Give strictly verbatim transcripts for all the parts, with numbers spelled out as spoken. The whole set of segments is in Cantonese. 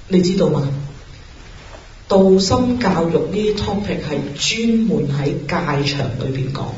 你知道嗎？道心教育呢啲 topic 係專門喺戒場裏邊講，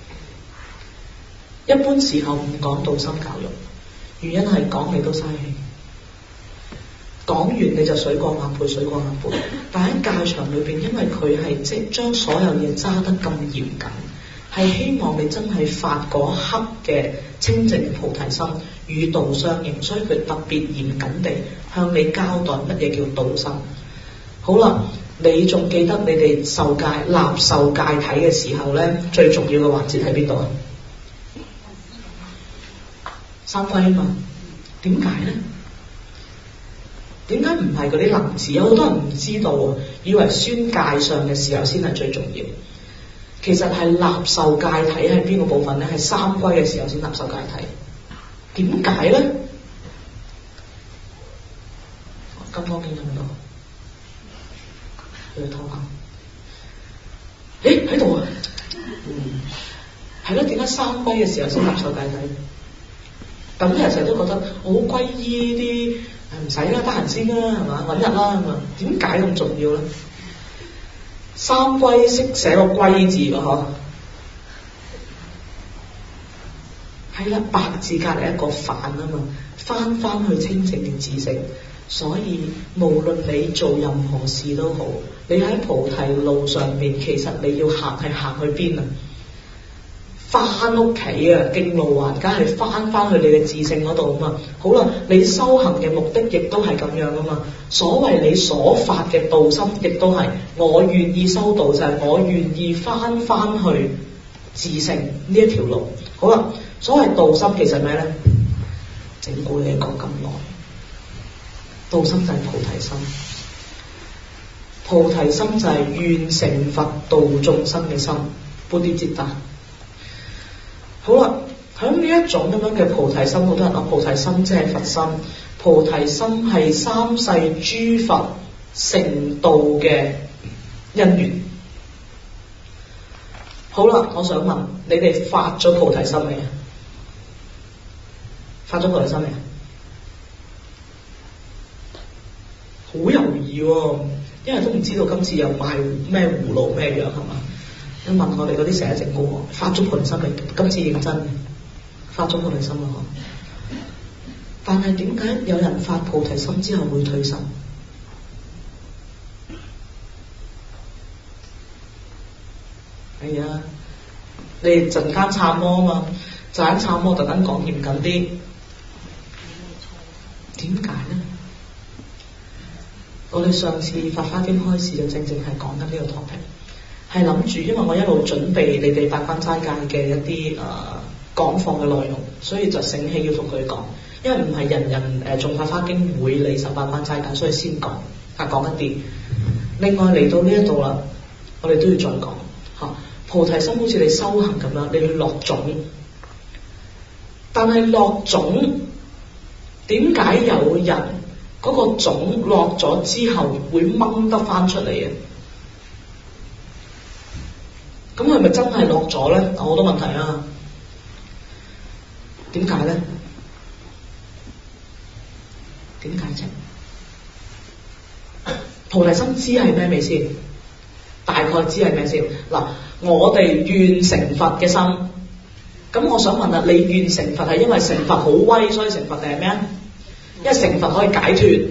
一般時候唔講道心教育，原因係講你都嘥氣，講完你就水過鴨背，水過鴨背。但喺戒場裏邊，因為佢係即係將所有嘢揸得咁嚴謹，係希望你真係發嗰刻嘅清淨菩提心與道相應，所以佢特別嚴謹地向你交代乜嘢叫道心。好啦，你仲記得你哋受戒立受戒體嘅時候咧，最重要嘅環節喺邊度啊？三歸啊嘛。點解咧？點解唔係嗰啲能字？有好多人唔知道啊，以為宣戒上嘅時候先係最重要。其實係立受戒體係邊個部分咧？係三歸嘅時候先立受戒體。點解咧？金方見到唔到？去偷下。誒喺度啊！嗯，係咯。點解三歸嘅時候先立受戒體？咁啲人成日都覺得我好歸依啲。唔使啦，得閒先啦，係嘛？揾日啦，咁啊？點解咁重要咧？三歸識寫個歸字㗎嗬，係啦，白字隔離一個反啊嘛，翻翻去清淨嘅自性。所以無論你做任何事都好，你喺菩提路上邊，其實你要行係行去邊啊？翻屋企啊，經路還梗係翻翻去你嘅自性嗰度啊嘛。好啦，你修行嘅目的亦都係咁樣啊嘛。所謂你所發嘅道心，亦都係我願意修道，就係、是、我願意翻翻去自性呢一條路。好啦，所謂道心其實咩咧？整蠱你講咁耐，道心就係菩提心，菩提心就係願成佛度眾生嘅心，般啲捷達。好啦，喺呢一種咁樣嘅菩提心，好多人話菩提心即係佛心，菩提心係三世諸佛成道嘅因緣。好啦，我想問你哋發咗菩提心未啊？發咗菩提心未啊？好猶豫喎，因為都唔知道今次又賣咩葫蘆咩樣係嘛？你問我哋嗰啲成日整蠱我，發咗菩提心未？今次認真嘅，發咗菩提心啦嗬。但係點解有人發菩提心之後會退心？係啊，你陣間參摩啊嘛，陣間參摩特登講嚴謹啲。點解咧？我哋上次法華經開始就正正係講緊呢個 topic。係諗住，因為我一路準備你哋八關齋戒嘅一啲誒講課嘅內容，所以就醒起要同佢講。因為唔係人人誒誦法華經會理受八關齋戒，所以先講啊講一啲。另外嚟到呢一度啦，我哋都要再講嚇。菩提心好似你修行咁樣，你去落種，但係落種點解有人嗰個種落咗之後會掹得翻出嚟嘅？咁係咪真係落咗咧？有好多問題啊！點解咧？點解啫？菩提心知係咩味先？大概知係咩先？嗱，我哋願成佛嘅心，咁我想問啦，你願成佛係因為成佛好威，所以成佛定係咩啊？因為成佛可以解脫。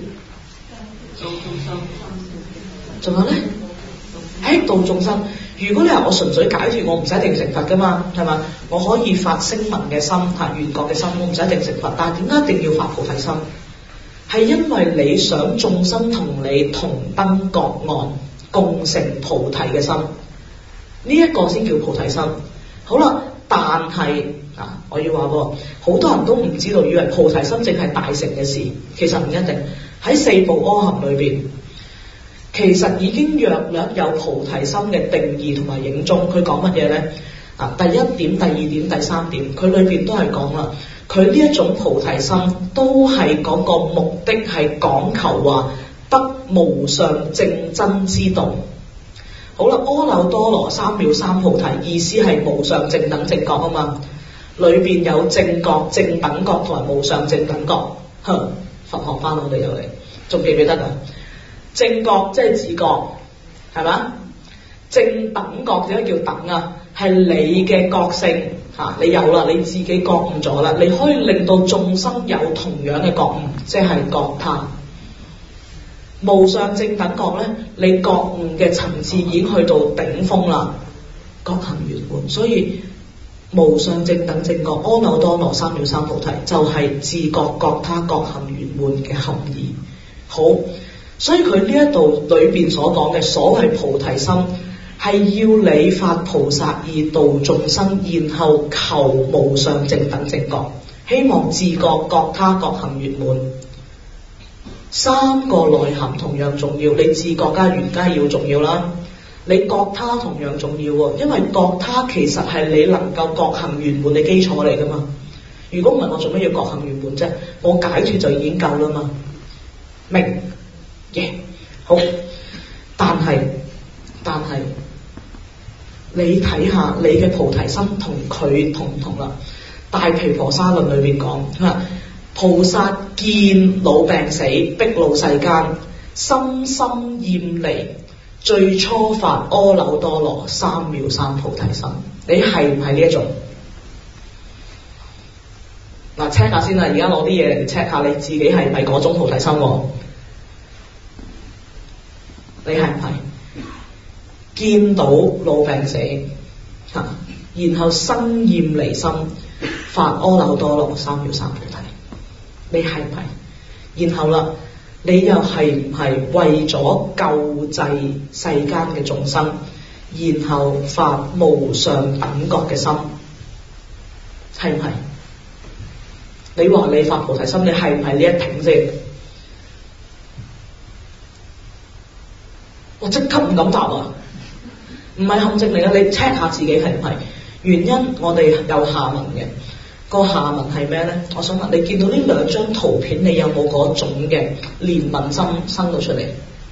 仲有咧？喺度眾生。如果你話我純粹解脫，我唔使一定成佛噶嘛，係嘛？我可以發聲聞嘅心，嚇緣覺嘅心，我唔使一定成佛。但係點解一定要發菩提心？係因為你想眾生同你同登覺岸，共成菩提嘅心，呢、這、一個先叫菩提心。好啦，但係啊，我要話喎，好多人都唔知道，以為菩提心淨係大乘嘅事，其實唔一定。喺四部阿含裏邊，其實已經約略有菩提心嘅定義同埋影宗。佢講乜嘢咧？啊，第一點、第二點、第三點，佢裏邊都係講啦。佢呢一種菩提心都係嗰個目的係講求話得無上正真之道。好啦，阿耨多羅三藐三菩提意思係無上正等正覺啊嘛，裏邊有正覺、正等覺同埋無上正等覺。哼， 佛學班我哋又嚟，仲記唔記得啊？正覺即係自覺，係嘛？正等覺點解叫等啊？係你嘅覺性嚇、啊，你有啦，你自己覺悟咗啦，你可以令到眾生有同樣嘅覺悟，即係覺他。無上正等覺咧，你覺悟嘅層次已經去到頂峰啦，覺行圓滿。所以無上正等正覺，阿耨多羅三藐三菩提，就係、是、自覺覺他覺行圓滿嘅含義。好，所以佢呢一度裏邊所講嘅所謂菩提心，係要你發菩薩意度眾生，然後求無上正等正覺，希望自覺覺他覺行圓滿。三個內涵同樣重要，你自覺加緣梗係要重要啦，你覺他同樣重要喎，因為覺他其實係你能夠覺行圓滿嘅基礎嚟噶嘛。如果唔係，我做乜要覺行圓滿啫？我解脫就已經夠啦嘛。明嘅、yeah. 好，但係但係你睇下你嘅菩提心同佢同唔同啦？大毗婆沙論裏邊講吓，菩薩見老病死，逼惱世間，深深厭離，最初發阿耨多羅三藐三菩提心。你係唔係呢一種？嗱 check 下先啦，而家攞啲嘢嚟 check 下你自己係咪嗰種菩提心？你係唔係見到老病死吓，然後生厭離心，發阿耨多羅三藐三菩提？你係唔係？然後啦，你又係唔係為咗救濟世間嘅眾生，然後發無上等覺嘅心？係唔係？你話你發菩提心，你係唔係呢一挺先？我即刻唔敢答啊！唔係陷阱嚟嘅，你 check 下自己係唔係？原因我哋有下文嘅，個下文係咩咧？我想問你，見到呢兩張圖片，你有冇嗰種嘅憐憫心生到出嚟？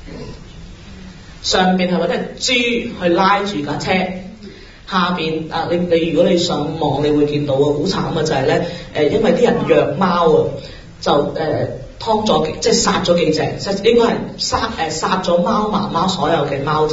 上邊係咪隻豬去拉住架車？下邊啊，你你如果你上網，你會見到啊，好慘嘅就係咧，誒，因為啲人虐貓啊，就誒。呃劏咗即係殺咗幾隻，應該係殺誒殺咗貓媽媽所有嘅貓仔，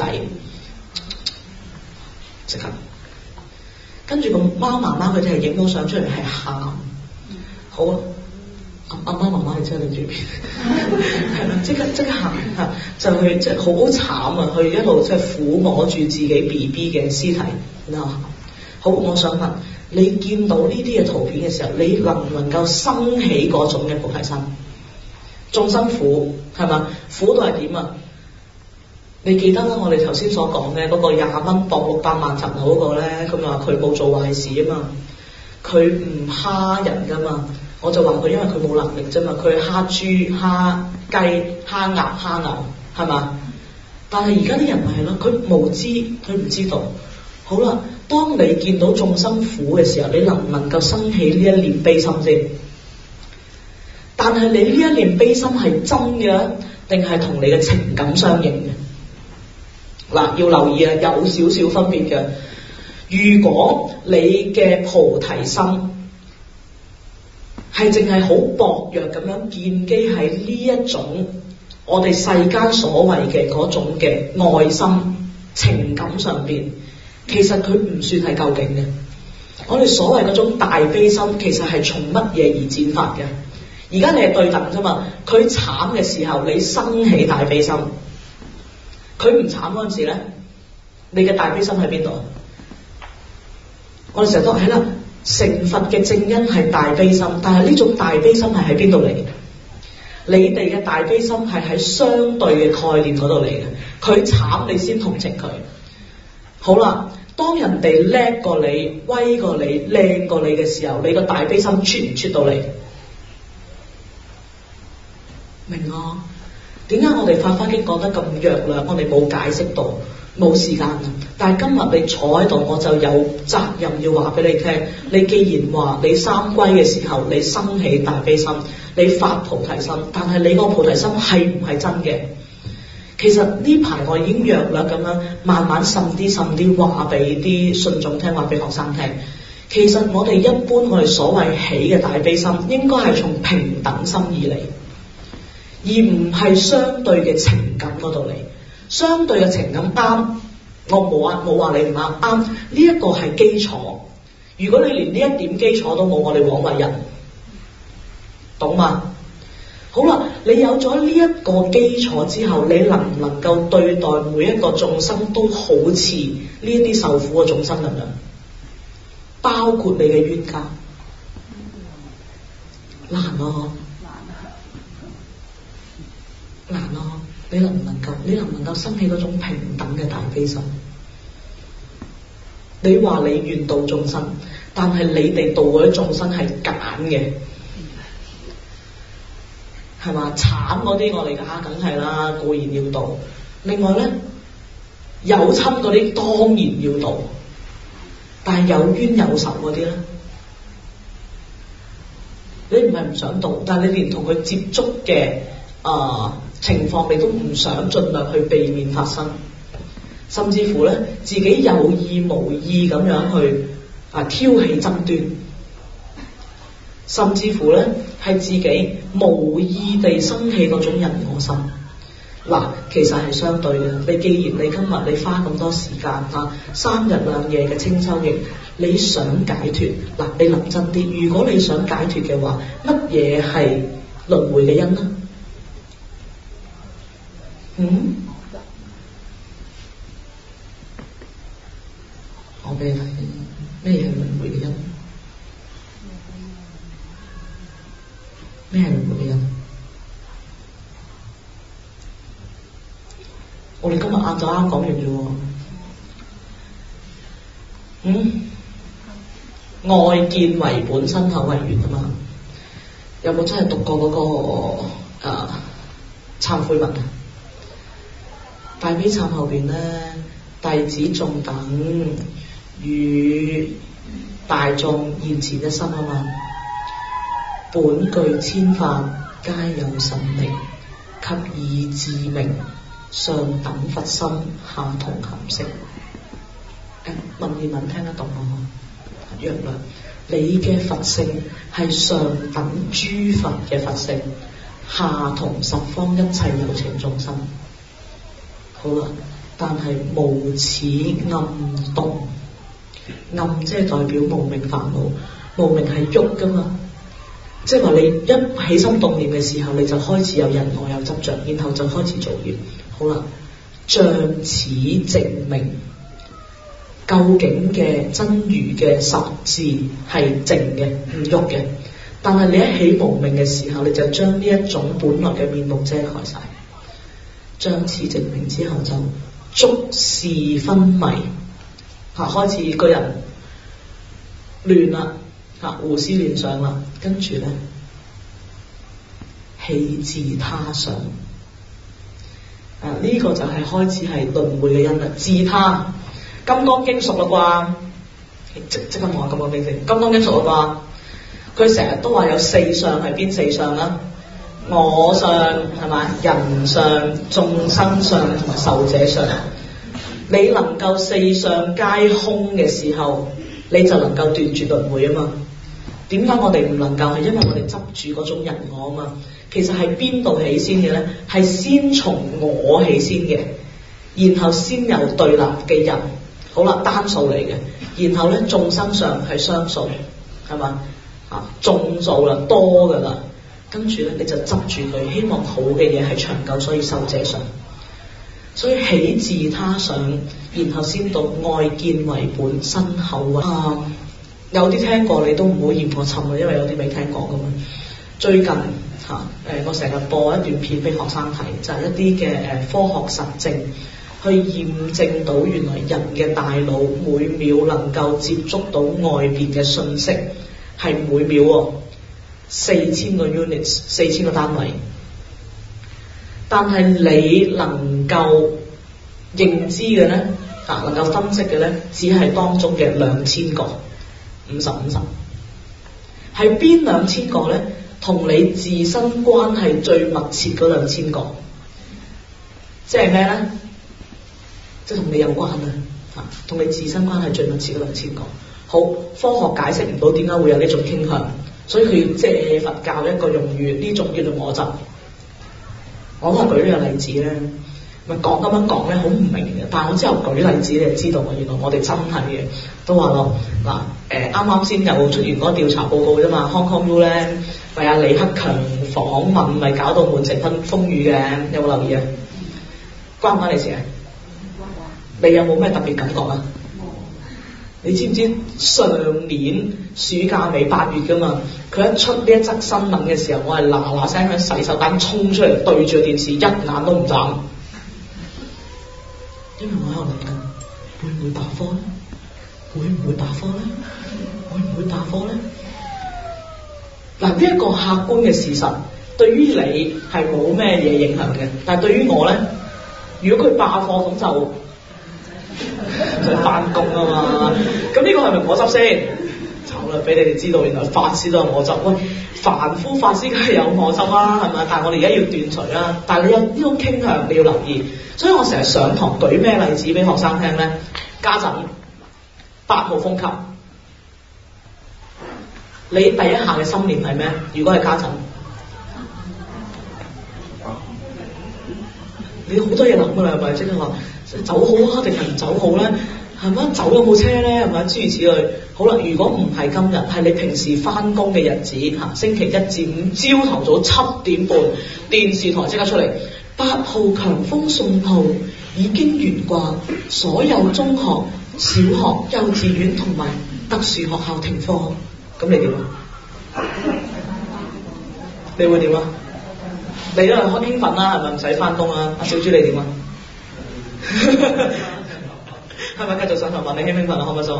即刻。跟住個貓媽媽佢哋係影到相出嚟係喊，好啊，阿阿貓媽媽係真係擰住邊，係啦，即刻即刻喊嚇，就去即係好慘啊！去一路即係撫摸住自己 B B 嘅屍體，然後好，我想問你見到呢啲嘅圖片嘅時候，你能唔能夠生起嗰種嘅菩提心？眾生苦係嘛？苦到係點啊？你記得啦，我哋頭先所講嘅嗰個廿蚊博六百萬層樓嗰個咧，佢話佢冇做壞事啊嘛，佢唔蝦人噶嘛，我就話佢因為佢冇能力啫嘛，佢蝦豬、蝦雞、蝦鴨、蝦牛係嘛？但係而家啲人咪係咯，佢無知，佢唔知道。好啦，當你見到眾生苦嘅時候，你能唔能夠生起呢一念悲心先？但係你呢一念悲心係真嘅，定係同你嘅情感相應嘅？嗱，要留意啊，有少少分別嘅。如果你嘅菩提心係淨係好薄弱咁樣建基喺呢一種我哋世間所謂嘅嗰種嘅愛心情感上邊，其實佢唔算係究竟嘅。我哋所謂嗰種大悲心，其實係從乜嘢而展發嘅？而家你係對等啫嘛，佢慘嘅時候你生起大悲心，佢唔慘嗰陣時咧，你嘅大悲心喺邊度？我哋成日都係啦，成佛嘅正因係大悲心，但係呢種大悲心係喺邊度嚟？你哋嘅大悲心係喺相對嘅概念嗰度嚟嘅，佢慘你先同情佢。好啦，當人哋叻過你、威過你、靚過你嘅時候，你個大悲心出唔出到嚟？明啊？點解我哋法華經講得咁弱啦？我哋冇解釋到，冇時間。但係今日你坐喺度，我就有責任要話俾你聽。你既然話你三歸嘅時候，你生起大悲心，你發菩提心，但係你個菩提心係唔係真嘅？其實呢排我已經弱啦，咁樣慢慢滲啲滲啲話俾啲信眾聽，話俾學生聽。其實我哋一般我哋所謂起嘅大悲心，應該係從平等心而嚟。 而唔係相對嘅情感嗰度嚟。相對嘅情感啱，我冇啊冇話你唔啱，啱呢一個係基礎。如果你連呢一點基礎都冇，我哋枉為人，懂嗎？好啦，你有咗呢一個基礎之後，你能唔能夠對待每一個眾生都好似呢一啲受苦嘅眾生咁樣？包括你嘅冤家，難咯，難咯，你能唔能夠？你能唔能夠生起嗰種平等嘅大悲心？你話你願度眾生，但係你哋度嗰啲眾生係揀嘅。係嘛？慘嗰啲我哋啊，梗係啦，固然要度。另外咧，有親嗰啲當然要度，但係有冤有仇嗰啲咧，你唔係唔想度，但係你連同佢接觸嘅啊、呃、情況，你都唔想盡量去避免發生，甚至乎咧自己有意無意咁樣去啊挑起爭端。甚至乎咧，係自己無意地生起嗰種人我心。嗱，其實係相對嘅。你既然你今日你花咁多時間啊，三日兩夜嘅清修營，你想解脫，嗱，你諗真啲。如果你想解脫嘅話，乜嘢係輪迴嘅因呢？嗯？我俾你睇咩係輪迴嘅因？咩係輪迴嘅因？我哋今日晏晝啱講完啫喎。嗯？外見為本，身口為緣啊嘛。有冇真係讀過嗰、那個誒懺悔文啊？大悲懺後邊咧，弟子眾等與大眾現前一心啊嘛。本具千法，皆有神力，及以自明，上等佛心，下同含識。誒，文言文聽得懂嗎？約略，你嘅佛性係上等諸佛嘅佛性，下同十方一切有情眾生。好啦，但係無始暗動，暗即係代表無明煩惱，無明係喐噶嘛。即係話你一起心動念嘅時候，你就開始有人我有執着，然後就開始造業。好啦，像此證明，究竟嘅真如嘅實字係靜嘅，唔喐嘅。但係你一起無明嘅時候，你就將呢一種本來嘅面目遮蓋晒。將此證明之後，就觸事昏迷，嚇、啊、開始個人亂啦。嚇，胡思亂想啦，跟住咧起自他想，啊呢、這個就係開始係輪迴嘅因啦。自他，金剛經熟啦啩？即即刻望下金剛經先。金剛經熟啦啩？佢成日都話有四相，係邊四相啦？我相係咪？人相、眾生相同埋壽者相。你能夠四相皆空嘅時候，你就能夠斷絕輪迴啊嘛。點解我哋唔能夠？係因為我哋執住嗰種人我啊嘛。其實係邊度起先嘅咧？係先從我起先嘅，然後先有對立嘅人。好啦，單數嚟嘅。然後咧眾生相係雙數，係嘛？啊，眾數啦，多噶啦。跟住咧你就執住佢，希望好嘅嘢係長久，所以壽者相。所以起自他想，然後先到外見為本，身口為啊。有啲聽過你都唔好嫌我沉啊，因為有啲未聽過噶嘛。最近嚇誒、啊，我成日播一段片俾學生睇，就係、是、一啲嘅誒科學實證，去驗證到原來人嘅大腦每秒能夠接觸到外邊嘅信息係每秒喎四千個 units， 四千個單位。但係你能夠認知嘅咧，啊能夠分析嘅咧，只係當中嘅兩千個。五十五十，係邊兩千個咧？同你自身關係最密切嗰兩千個，即係咩咧？即係同你有關啊！嚇，同你自身關係最密切嗰兩千個。好，科學解釋唔到點解會有呢種傾向，所以佢要借佛教一個用語，呢種叫做我執。 我都係舉呢個例子咧，咪講咁樣講咧好唔明嘅，但係我之後舉例子你就知道，原來我哋真係嘅都話咯嗱誒，啱啱先又出完嗰個調查報告啫嘛 ，Hong Kong U 咧為阿李克強訪問，咪搞到滿城風風雨嘅，有冇留意啊？關唔關你事啊？你有冇咩特別感覺啊？你知唔知上年暑假尾八月㗎嘛？佢一出呢一則新聞嘅時候，我係嗱嗱聲喺洗手間衝出嚟對住個電視，一眼都唔眨，因為我喺度諗緊會唔會罷課咧？會唔會罷課咧？會唔會罷課咧？嗱，呢一個客觀嘅事實，對於你係冇咩嘢影響嘅，但係對於我咧，如果佢罷課咁就就翻工啊嘛，咁呢個係咪我執先？慘啦，俾你哋知道原來法師都係我執。喂，凡夫法師梗係有我執啦，係咪？但係我哋而家要斷除啦。但係你有呢種傾向，你要留意。所以我成日上堂舉咩例子俾學生聽咧？家陣八號風球，你第一下嘅心念係咩？如果係家陣，你好多嘢諗㗎啦，係咪？即係話走好啊，定係唔走好咧？係咪？走有冇車咧？係咪？諸如此類。好啦，如果唔係今日，係你平時翻工嘅日子嚇，星期一至五朝頭早七點半，電視台即刻出嚟，八號強風信號已經懸掛，所有中學、小學、幼稚園同埋特殊學校停課。咁你點啊？你會點啊？你都係好興奮啦，係咪？唔使翻工啊？阿小豬你點啊？係咪繼續上堂問你興唔興奮啊？開唔開心啊？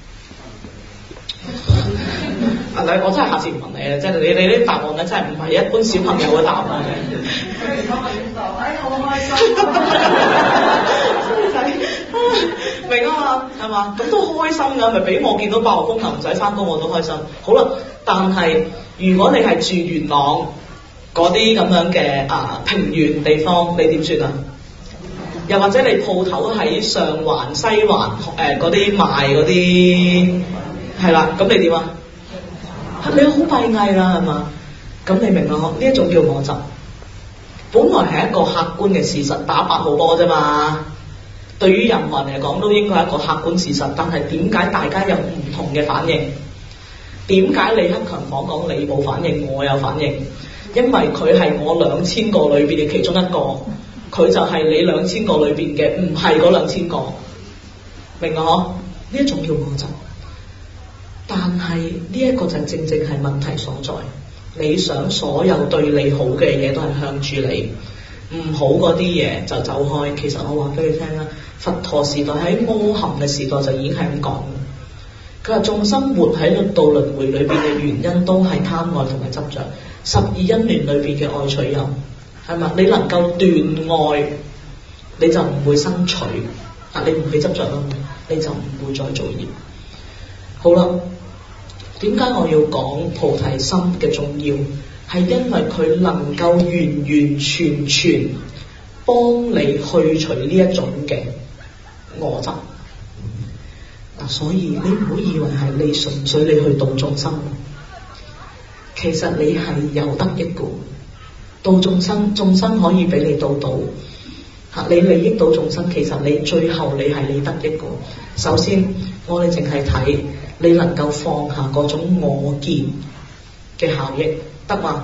啊你我真係下次唔問你啊！即係你你啲答案咧，真係唔係一般小朋友嘅答案嘅。如果我點講？哎，好開心啊！明啊嘛，係嘛？咁都開心㗎，咪俾我見到八號風球唔使翻工我都開心。好啦，但係如果你係住元朗嗰啲咁樣嘅啊平原地方，你點算啊？又或者你鋪頭喺上環、西環誒嗰啲賣嗰啲係啦，咁你點啊？你好閉翳啦，係嘛？咁你明啦？呢一種叫我執，本來係一個客觀嘅事實，打八號波啫嘛。對於任何人嚟講都應該係一個客觀事實，但係點解大家有唔同嘅反應？點解李克強訪港你冇反應，我有反應？因為佢係我兩千個裏邊嘅其中一個。佢就係你兩千個裏邊嘅，唔係嗰兩千個，明啊？嗬，呢一種叫我執，但係呢一個就正正係問題所在。你想所有對你好嘅嘢都係向住你，唔好嗰啲嘢就走開。其實我話俾你聽啦，佛陀時代喺阿含嘅時代就已經係咁講。佢話眾生活喺六道輪迴裏邊嘅原因都係貪愛同埋執着，十二因緣裏邊嘅愛取有。係嘛？你能夠斷愛，你就唔會生取啊！你唔會執着啦，你就唔會再造業。好啦，點解我要講菩提心嘅重要？係因為佢能夠完完全全幫你去除呢一種嘅我執嗱，所以你唔好以為係你純粹你去度眾生，其實你係有得益嘅。度眾生，眾生可以俾你度到嚇，你利益到眾生，其實你最後你係你得益嘅。首先，我哋淨係睇你能夠放下嗰種我見嘅效益，得嘛？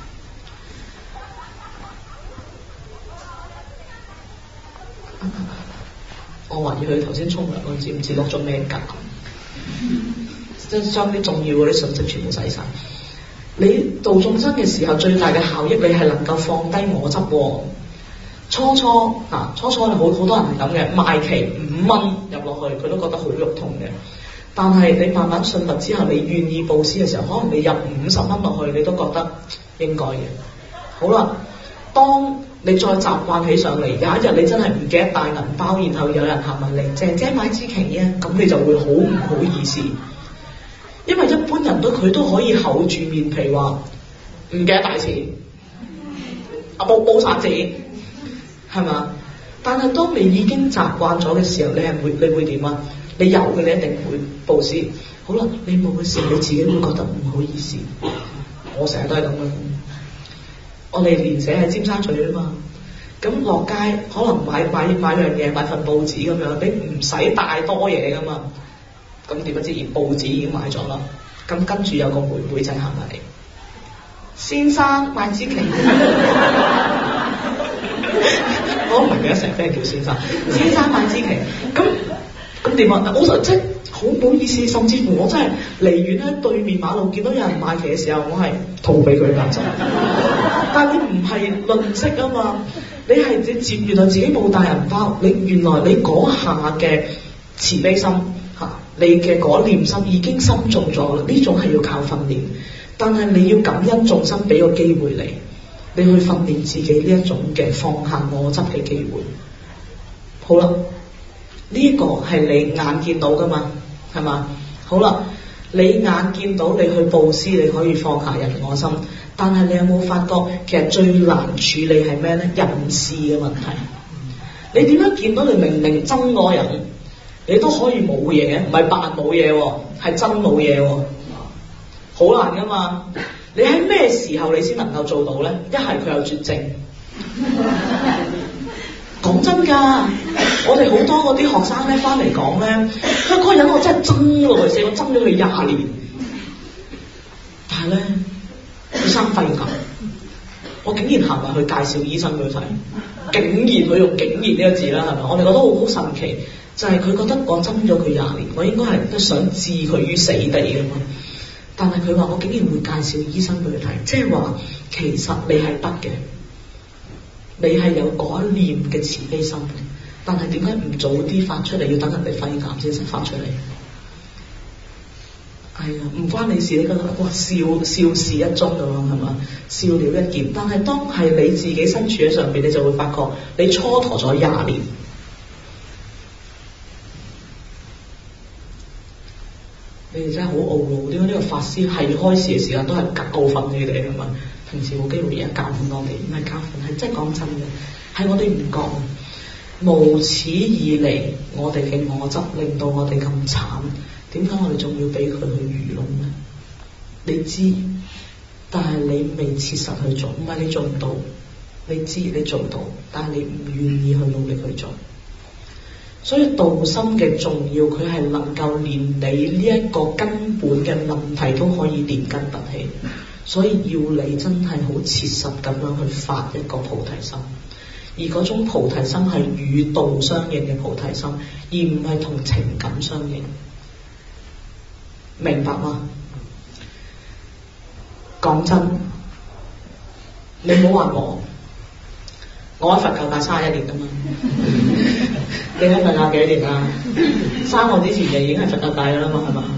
我懷疑佢頭先沖涼嗰陣唔知落咗咩格，即係將啲重要嗰啲信息全部洗晒。你度眾生嘅時候，最大嘅效益，你係能夠放低我執。初初啊，初初好好多人係咁嘅，賣旗五蚊入落去，佢都覺得好肉痛嘅。但係你慢慢信佛之後，你願意布施嘅時候，可能你入五十蚊落去，你都覺得應該嘅。好啦，當你再習慣起上嚟，有一日你真係唔記得帶銀包，然後有人行埋嚟，姐姐買支旗啊，咁你就會好唔好意思。因為一般人都佢都可以厚住面皮話唔記得帶錢，啊冇冇散紙，係嘛？但係當你已經習慣咗嘅時候，你係會你會點啊？你有嘅你一定會布施。好啦，你冇嘅時候，你自己會覺得唔好意思。我成日都係咁樣。 我哋連寫喺尖沙咀啊嘛。咁落街可能買買買樣嘢，買份報紙咁樣，你唔使帶多嘢噶嘛。咁點不知報紙已經買咗啦。咁跟住有個妹妹仔行埋嚟，先生買支旗。我唔係記得成日叫先生，先生買支旗。咁咁點啊？我就真係好唔好意思，甚至乎我真係離遠喺對面馬路見到有人買旗嘅時候，我係逃避佢㗎。但係你唔係吝嗇啊嘛，你係你接原來自己冇帶銀包，你原來你嗰下嘅慈悲心嚇，你嘅嗰念心已經深重咗啦。呢種係要靠訓練，但係你要感恩眾生俾個機會你。你去訓練自己呢一種嘅放下我執嘅機會。好啦，呢一個係你眼見到噶嘛，係嘛？好啦，你眼見到你去布施，你可以放下人我心，但係你有冇發覺其實最難處理係咩咧？人事嘅問題。你點樣見到你明明憎嗰個人，你都可以冇嘢，唔係扮冇嘢喎，係真冇嘢喎，好難噶嘛。你喺咩時候你先能夠做到咧？一係佢有絕症，講真㗎，我哋好多嗰啲學生咧翻嚟講咧，嗰個人我真係憎咯，死我憎咗佢廿年，但係咧佢生肺癌，我竟然行埋去介紹醫生俾佢睇，竟然佢用竟然呢個字啦，係咪？我哋覺得好好神奇，就係、是、佢覺得我憎咗佢廿年，我應該係都想置佢於死地㗎嘛。但係佢話我竟然會介紹醫生俾佢睇，即係話其實你係得嘅，你係有嗰一念嘅慈悲心嘅，但係點解唔早啲發出嚟，要等人哋肺癌先識發出嚟？係啊，唔關你事，你覺得哇笑笑事一宗咁樣係嘛？笑了一件，但係當係你自己身處喺上邊，你就會發覺你蹉跎咗廿年。你哋真係好懊惱，點解呢個法師係開示嘅時間都係教訓你哋係嘛？平時冇機會而家教訓我哋，唔係教訓，係真係講真嘅，係我哋唔覺，無始以嚟我哋嘅我執令到我哋咁慘，點解我哋仲要俾佢去愚弄呢？你知，但係你未切實去做，唔係你做唔到，你知你做到，但係你唔願意去努力去做。所以道心嘅重要，佢係能夠連你呢一個根本嘅問題都可以連根拔起，所以要你真係好切實咁樣去發一個菩提心，而嗰種菩提心係與道相應嘅菩提心，而唔係同情感相應，明白嗎？講真，你唔好話我。我喺佛教界三十一年噶嘛，你喺佛教幾年啊？生我之前就已經係佛教界噶啦嘛，係嘛？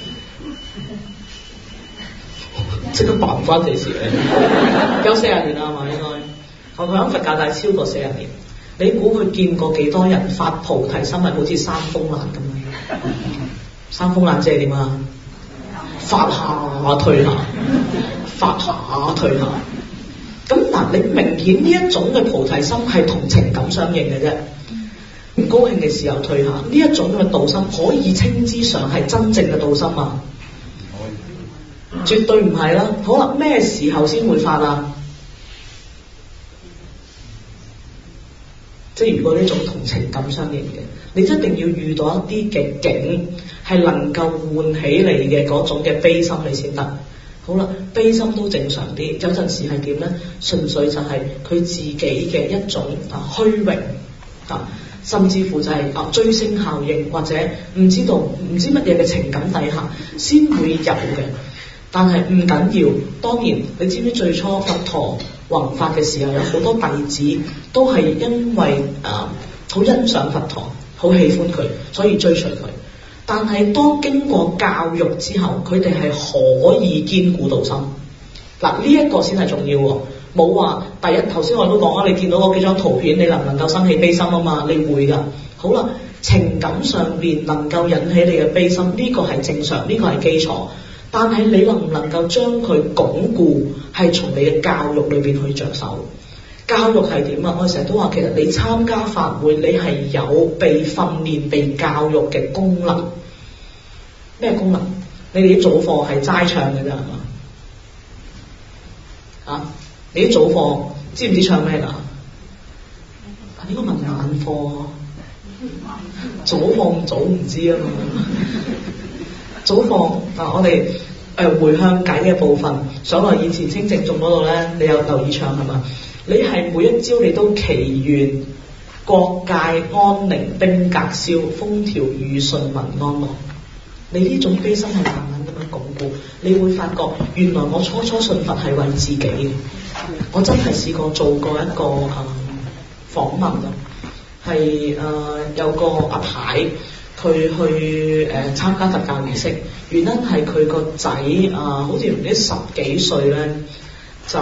即刻扮唔關你事嘅，有四十年啦嘛應該。我佢喺佛教界超過四十年，你估佢見過幾多人發菩提心係好似三風蘭咁樣？三風蘭即係點啊？發下退下，發下退下。咁嗱，你明顯呢一種嘅菩提心係同情感相應嘅啫。唔高興嘅時候退下，呢一種嘅道心可以稱之上係真正嘅道心啊？絕對唔係啦。好啦，咩時候先會發啊？即係如果呢種同情感相應嘅，你一定要遇到一啲嘅境係能夠喚起你嘅嗰種嘅悲心，你先得。好啦，悲心都正常啲，有陣時係點咧？純粹就係佢自己嘅一種啊虛榮啊，甚至乎就係啊追星效應，或者唔知道唔知乜嘢嘅情感底下先會有嘅。但係唔緊要，當然你知唔知最初佛陀弘法嘅時候，有好多弟子都係因為啊好欣賞佛陀，好喜歡佢，所以追隨佢。但係當經過教育之後，佢哋係可以兼顧道心。嗱，呢一個先係重要喎。冇話第一，頭先我都講啦，你見到嗰幾張圖片，你能唔能夠生起悲心啊嘛？你會㗎。好啦，情感上邊能夠引起你嘅悲心，呢個係正常，呢個係基礎。但係你能唔能夠將佢鞏固，係從你嘅教育裏邊去着手。教育係點啊？我哋成日都話，其實你參加法會，你係有被訓練、被教育嘅功能。咩功能？你哋啲早課係齋唱嘅啫，係嘛？啊， 你啲早課知唔知唱咩㗎？應該問晚課，早課早唔知啊嘛。早課啊，我哋誒、呃、回向偈嘅部分，上來以前清淨眾嗰度咧，你有留意唱係嘛？你係每一朝你都祈願國界安寧，兵革消，風調雨順，民安樂。你呢種機心係慢慢咁樣鞏固，你會發覺原來我初初信佛係為自己嘅。我真係試過做過一個誒、呃、訪問啊，係誒、呃、有個阿太佢去誒、呃、參加佛教儀式，原因係佢個仔啊，好似唔知十幾歲咧就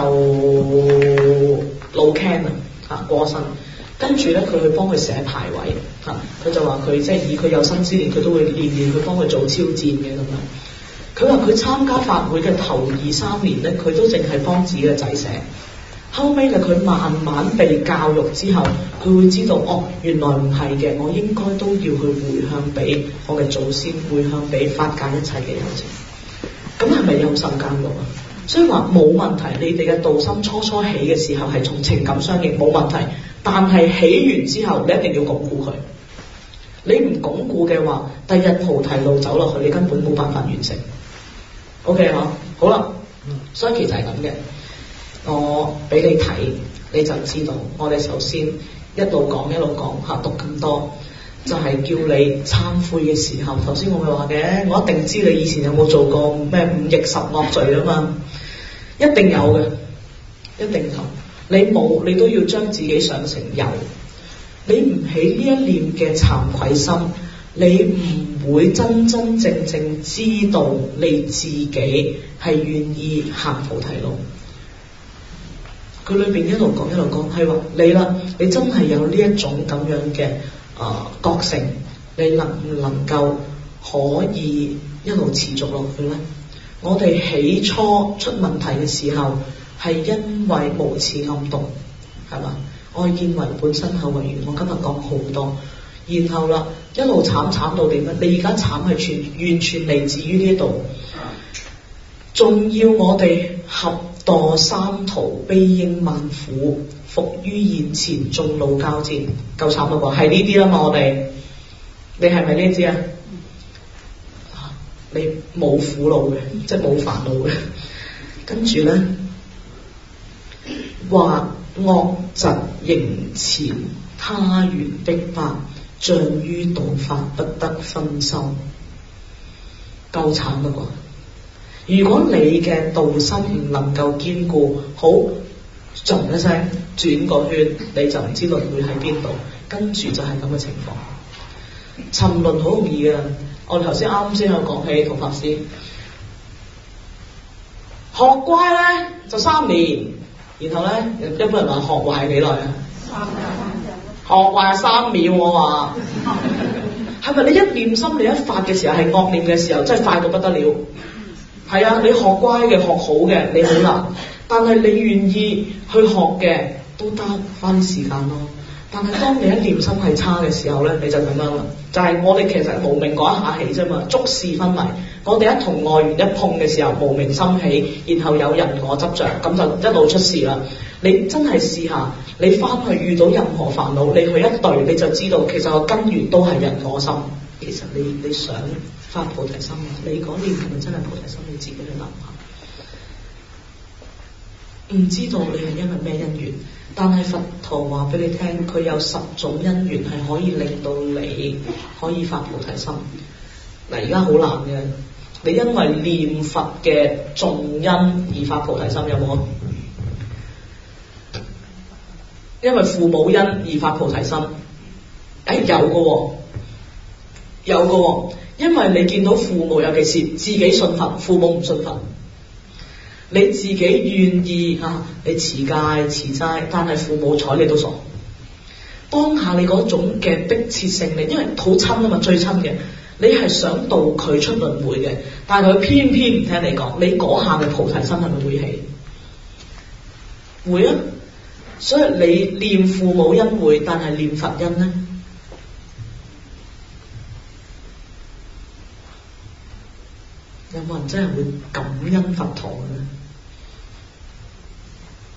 腦 can 啊過身。跟住咧，佢去幫佢寫牌位嚇，佢、啊、就話佢即係以佢有生之年，佢都會年年去幫佢做超薦嘅咁樣。佢話佢參加法會嘅頭二三年咧，佢都淨係幫自己嘅仔寫。後尾咧，佢慢慢被教育之後，佢會知道哦，原來唔係嘅，我應該都要去回向俾我嘅祖先，回向俾法界一切嘅有情。咁係咪有受教育啊？所以話冇問題，你哋嘅道心初初起嘅時候係從情感相應，冇問題。但係起完之後，你一定要鞏固佢。你唔鞏固嘅話，第日菩提路走落去，你根本冇辦法完成。OK 嗬，好啦，所以其實係咁嘅。我俾你睇，你就知道。我哋首先一路講一路講嚇，讀咁多，就係、是、叫你懺悔嘅時候。頭先我咪話嘅，我一定知你以前有冇做過咩五逆十惡罪啊嘛，一定有嘅，一定有。你冇，你都要將自己想成有。你唔起呢一念嘅慚愧心，你唔會真真正正知道你自己係願意行菩提路。佢裏邊一路講一路講，係話你啦，你真係有呢一種咁樣嘅啊、呃、覺性，你能唔能夠可以一路持續落去咧？我哋起初出問題嘅時候，係因為無始暗動，係嘛？愛見為本，身後為緣。我今日講好多，然後啦，一路慘慘到點咧？你而家慘係全完全嚟自於呢度，仲要我哋合墮三途，悲應萬苦，伏於現前，眾怒交戰，夠慘啦啩？係呢啲啦嘛，我哋，你係咪呢啲啊？你冇苦惱嘅，即係冇煩惱嘅，跟住咧。或惡疾迎前，他緣逼迫，障於道法，不得分修，夠慘啦啩！如果你嘅道心唔能夠堅固，好盡一聲轉個圈，你就唔知輪迴喺邊度，跟住就係咁嘅情況。沉淪好容易嘅，我哋頭先啱先有講起同法師學乖咧就三年。然後咧，一般人話學壞幾耐啊？學壞三秒，我話係咪？你一念心你一發嘅時候係惡念嘅時候，真係快到不得了。係啊，你學乖嘅學好嘅你好難，但係你願意去學嘅都得翻啲時間咯。但係當你一念心係差嘅時候咧，你就咁樣啦。就係、是、我哋其實無明嗰一下起啫嘛，觸事分迷。我哋一同外緣一碰嘅時候，無明心起，然後有人我執着，咁就一路出事啦。你真係試下，你翻去遇到任何煩惱，你去一對，你就知道其實個根源都係人我心。其實你你想發菩提心，你嗰念係咪真係菩提心？你自己去諗下。唔知道你係因為咩因緣，但係佛陀話俾你聽，佢有十種因緣係可以令到你可以發菩提心。嗱，而家好難嘅，你因為念佛嘅重因而發菩提心有冇？因為父母因而發菩提心，誒、哎、有嘅喎，有嘅喎，因為你見到父母，尤其是自己信佛，父母唔信佛，你自己願意啊，你持戒持齋，但係父母睬你都傻。當下你嗰種嘅迫切性，你因為好親啊嘛，最親嘅。你係想導佢出輪迴嘅，但係佢偏偏唔聽你講，你嗰下嘅菩提心係咪會起？會啊！所以你念父母恩會，但係念佛恩呢？有冇人真係會感恩佛陀嘅咧？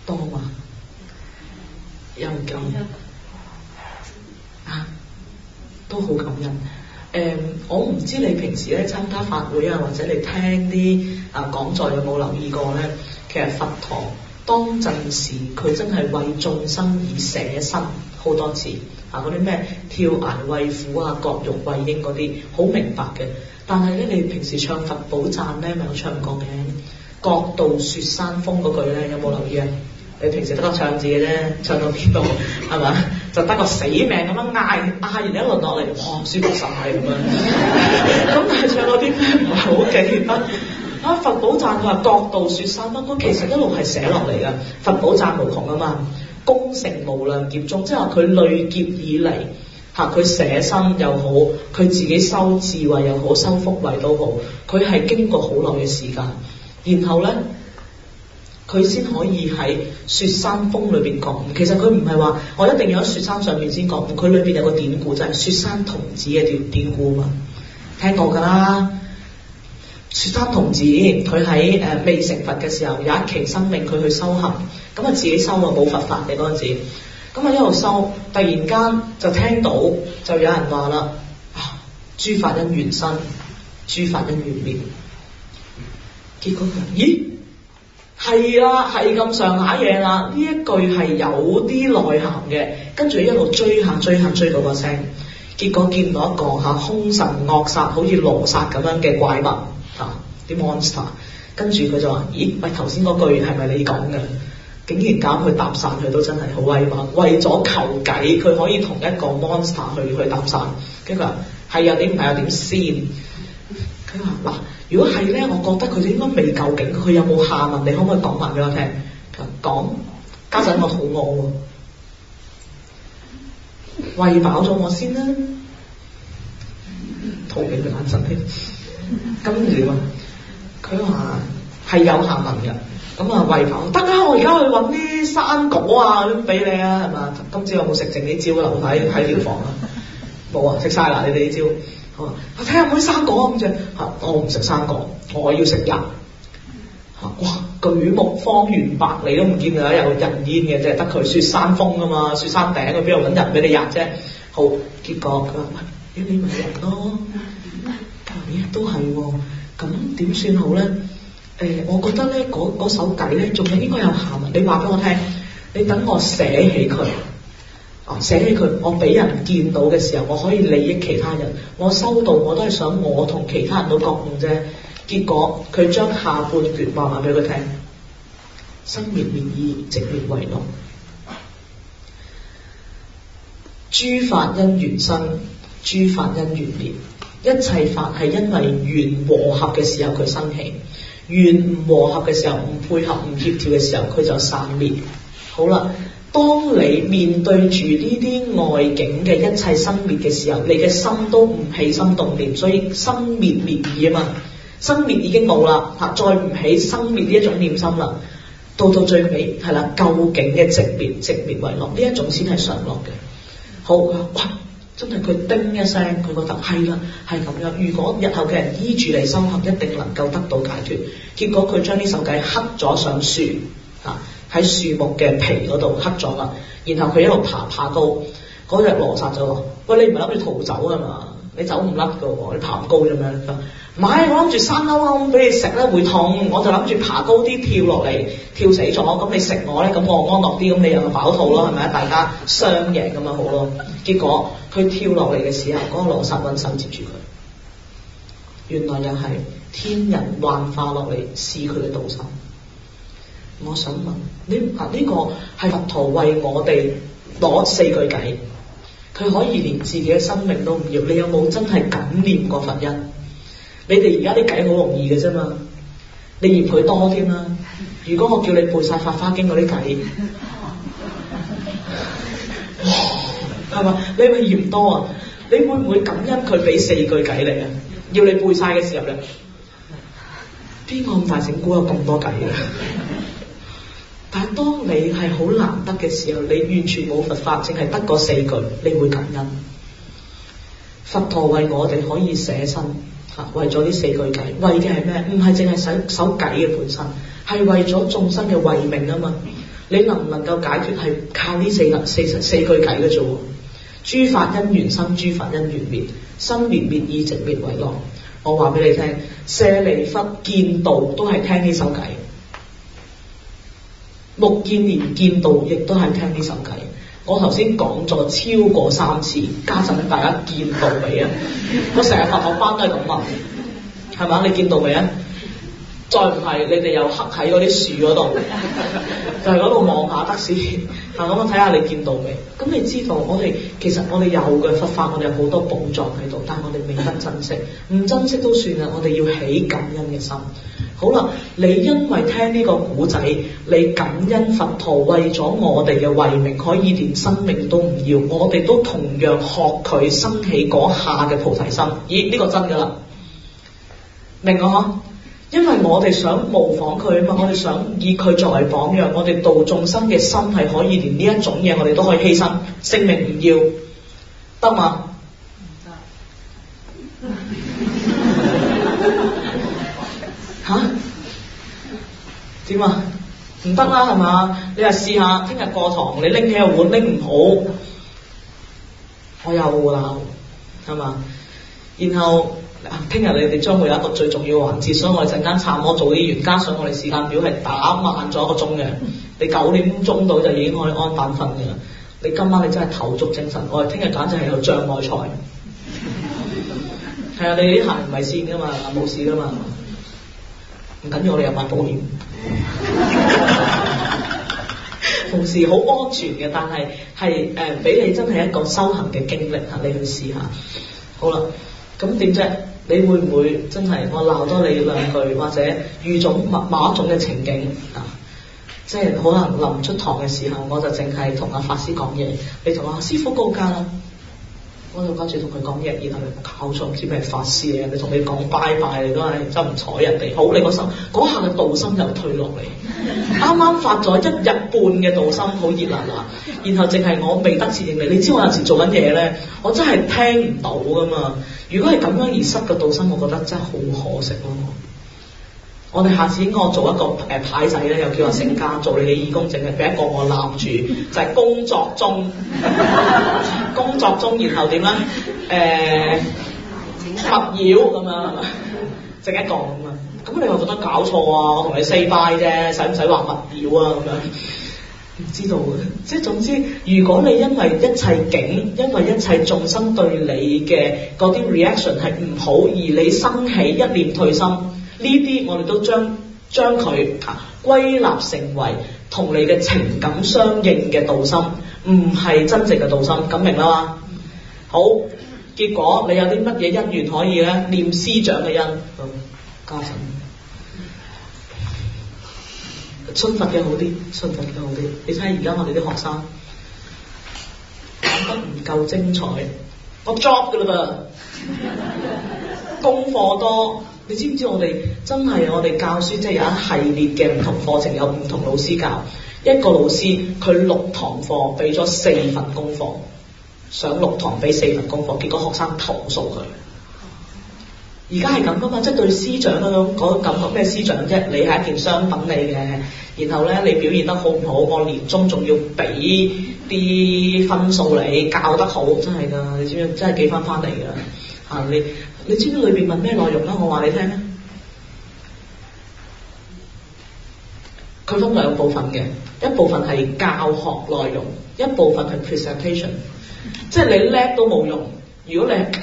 多嘛？有唔感恩啊？都好感恩。誒、嗯，我唔知你平時咧參加法會啊，或者你聽啲啊講座有冇留意過咧？其實佛陀當陣時佢真係為眾生而捨身好多次啊！嗰啲咩跳崖餵虎啊、割肉餵鷹嗰啲，好明白嘅。但係咧，你平時唱佛寶讚咧，咪有唱過嘅？國度雪山峰嗰句咧，有冇留意啊？你平時得個唱字嘅啫，唱到邊度係咪？就得個死命咁樣嗌，嗌完一輪落嚟，哇舒服晒咁樣。咁但係唱到啲咩唔係好記得。啊佛寶讚佢話國度雪山峰，佢其實一路係寫落嚟㗎。佛寶讚無窮啊嘛，功成無量劫中，即係話佢累劫以嚟嚇，佢捨身又好，佢自己修智慧又好，修福慧都好，佢係經過好耐嘅時間，然後咧。佢先可以喺雪山峰裏邊覺悟。其實佢唔係話我一定要喺雪山上面先覺悟，佢裏邊有個典故就係、是、雪山童子嘅典典故嘛，聽過㗎啦。雪山童子佢喺誒未成佛嘅時候有一期生命佢去修行，咁啊自己修啊冇佛法嘅嗰陣時，咁啊一路修，突然間就聽到就有人話啦，啊諸法因緣生，諸法因緣滅，結果佢咦？係啦，係咁上下嘢啦。呢一句係有啲內涵嘅，跟住一路追下追下追到個聲，結果見到一個嚇兇神惡煞，好似羅剎咁樣嘅怪物嚇，啲 monster。跟住佢就話：咦，喂，頭先嗰句係咪你講嘅？竟然揀佢搭訕，佢都真係好威猛。為咗求計，佢可以同一個 monster 去去搭訕。跟住佢話：係啊，你唔係又點先？佢話嗱。如果係咧，我覺得佢哋應該未夠勁，佢有冇下文？你可唔可以講埋俾我聽？講，家陣我肚餓喎，餵飽咗我先啦，肚俾佢眼神添。跟住啊，佢話係有下文嘅，咁啊餵飽得啊！我而家去揾啲生果啊，咁俾你啊，係嘛？今朝有冇食剩啲蕉啊？喺喺寮房啊？冇啊，食晒啦！你哋啲蕉。我睇下有冇啲生果咁啫，嚇我唔食生果，我要食人嚇。哇！舉目方圓百里都唔見到有人煙嘅，即係得佢雪山峰啊嘛，雪山頂，佢邊度揾人俾你入啫？好，結果佢話：喂，你咪人咯。咦，都係喎，咁點算好咧？誒、呃，我覺得咧嗰首偈咧，仲應該有下文。你話俾我聽，你等我寫起佢。啊！寫起佢，我俾人見到嘅時候，我可以利益其他人。我收到我都係想我同其他人都覺悟啫。結果佢將下半段話話俾佢聽：生滅滅意，寂滅為樂。諸法因緣生，諸法因緣滅。一切法係因為緣和合嘅時候佢生起，緣唔和合嘅時候，唔配合唔協調嘅時候，佢就散滅。好啦。當你面對住呢啲外境嘅一切生滅嘅時候，你嘅心都唔起心動念，所以生滅滅意啊嘛，生滅已經冇啦嚇，再唔起生滅呢一種念心啦，到到最尾係啦，究竟嘅寂滅，寂滅為樂，呢一種先係常樂嘅。好，哇，真係佢叮一聲，佢覺得係啦，係咁樣。如果日後嘅人依住嚟修行，一定能夠得到解脫。結果佢將呢首偈刻咗上樹啊。喺樹木嘅皮嗰度刻咗啦，然後佢一路爬爬高，嗰隻羅剎就話：喂，你唔係諗住逃走啊嘛？你走唔甩噶喎，你爬唔高啫咩？唔係，我諗住生勾勾咁俾你食咧會痛，我就諗住爬高啲跳落嚟，跳死咗，咁你食我咧，咁我安樂啲，咁你又飽肚咯，係咪啊？大家雙贏咁咪好咯。結果佢跳落嚟嘅時候，嗰個羅剎揾手接住佢，原來又係天人幻化落嚟試佢嘅道心。我想問你啊，呢個係佛陀為我哋攞四句偈，佢可以連自己嘅生命都唔要。你有冇真係感念過佛恩？你哋而家啲偈好容易嘅啫嘛，你嫌佢多添啦。如果我叫你背晒《法華經》嗰啲偈，係嘛？你咪嫌多啊？你會唔會感恩佢俾四句偈嚟啊？要你背晒嘅時候咧，邊個咁大整蠱有咁多偈嘅？但係當你係好難得嘅時候，你完全冇佛法，淨係得嗰四句，你會感恩。佛陀為我哋可以捨身嚇，為咗呢四句偈，為嘅係咩？唔係淨係首首偈嘅本身，係為咗眾生嘅慧命啊嘛。 你能唔能夠解決係靠呢四個四四四句偈嘅啫喎。諸法因緣生，諸法因緣滅，生滅滅已，寂滅為樂。我話俾你聽，舍利弗見道都係聽呢首偈，目犍連見道亦都係聽呢首偈。我頭先講咗超過三次，家陣大家見道未啊？我成日佛學班都係咁問，係嘛？你見道未啊？再唔係，你哋又黑喺嗰啲樹嗰度，就係嗰度望下得先。嗱，咁我睇下你見道未？咁你知道我哋其實我哋有嘅佛法，我哋有好多寶藏喺度，但係我哋未得珍惜，唔珍惜都算啦。我哋要起感恩嘅心。好啦，你因為聽呢個古仔，你感恩佛陀為咗我哋嘅慧命，可以連生命都唔要，我哋都同樣學佢生起嗰下嘅菩提心。咦？呢個真㗎啦，明我嗬？因為我哋想模仿佢啊嘛，我哋想以佢作為榜樣，我哋度眾生嘅心係可以連呢一種嘢我哋都可以犧牲，性命唔要，得嘛？唔得。吓？點啊？唔得啦係嘛？你話試下，聽日過堂你拎起個碗拎唔好，我又鬧係嘛？然後。聽日你哋將會有一個最重要嘅環節，所以我哋陣間插魔做啲完，加上我哋時間表係打慢咗一個鐘嘅，你九點鐘到就已經可以安板瞓嘅啦。你今晚你真係頭足精神，我哋聽日簡直係有障礙賽。係啊，你啲行唔係線噶嘛，冇事噶嘛，唔緊要，我哋有買保險。同時好安全嘅，但係係誒俾你真係一個修行嘅經歷嚇，你去試下。好啦。咁點啫？你會唔會真係我鬧多你兩句，或者遇種某某一種嘅情景啊？即係可能臨出堂嘅時候，我就淨係同阿法師講嘢，你同阿師父告假啦，我就掛住同佢講嘢，然後你搞錯唔知咩法師嚟，你同你講拜拜，你都係真唔睬人哋。好，你嗰手嗰下嘅道心又退落嚟，啱啱發咗一日半嘅道心，好熱辣辣，然後淨係我未得自認你，你知我有時做緊嘢咧，我真係聽唔到噶嘛。如果係咁樣而失嘅道心，我覺得真係好可惜咯。我哋下次應該我做一個誒、呃、牌仔咧，又叫阿聖家做你嘅義工，淨係俾一個我攬住，就係、是、工作中，工作中，然後點咧？誒勿擾咁樣，淨一個咁啊。咁你話覺得搞錯啊？我同你 say bye 啫，使唔使話勿擾啊？咁樣。唔知道嘅，即係總之，如果你因為一切境，因為一切眾生對你嘅嗰啲 reaction 係唔好，而你生起一念退心，呢啲我哋都將將佢歸納成為同你嘅情感相應嘅道心，唔係真正嘅道心，咁明啦嘛？好，結果你有啲乜嘢因緣可以咧？念師長嘅因，好加神。信佛嘅好啲，信佛嘅好啲。你睇下而家我哋啲學生講得唔夠精彩，我 drop 㗎啦噃，功課多。你知唔知我哋真係我哋教書即係有一系列嘅唔同課程，有唔同老師教。一個老師佢六堂課俾咗四份功課，上六堂俾四份功課，結果學生投訴佢。而家係咁噶嘛，即係對師長嗰種嗰種感覺，咩師長啫？你係一件商品嚟嘅，然後咧你表現得好唔好，我年終仲要俾啲分數你，教得好，真係噶，你知唔知？真係記翻翻嚟噶嚇你，你知唔知裏邊問咩內容咧？我話你聽咧，佢分兩部分嘅，一部分係教學內容，一部分係 presentation， 即係你叻都冇用，如果你係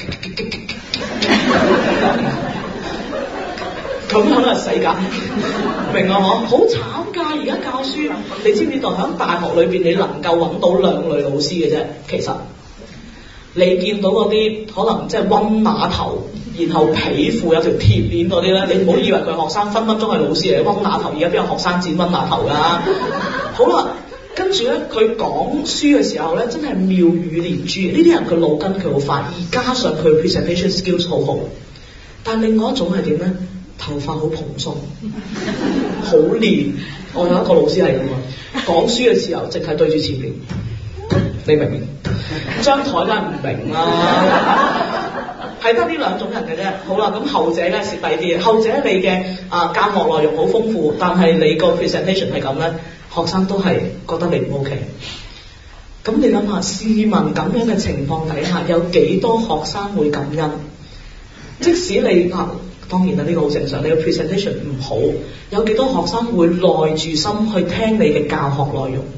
咁可能係死㗎，明啊？嗬，好慘㗎！而家教書，你知唔知道喺大學裏邊，你能夠揾到兩類老師嘅啫。其實你見到嗰啲可能即係溫碼頭，然後皮褲有條鐵鏈嗰啲咧，你唔好以為佢學生分分鐘係老師嚟。溫碼頭而家邊有學生剪溫碼頭㗎？好啦，跟住咧佢講書嘅時候咧，真係妙語連珠。呢啲人佢腦筋佢好快，而加上佢 presentation skills 好好。但另外一種係點咧？頭髮好蓬鬆，好練。我有一個老師係咁啊，講書嘅時候淨係對住前面，你明唔明？張台梗係唔明啦，係得呢兩種人嘅啫。好啦，咁後者咧蝕底啲嘅，後者你嘅啊教學內容好豐富，但係你個 presentation 係咁咧， 學生都係覺得你唔 OK。咁你諗下，試問咁樣嘅情況底下，有幾多學生會感恩？即使你啊，當然啦，呢、這個好正常，你嘅 presentation 唔好，有幾多學生會耐住心去聽你嘅教學內容？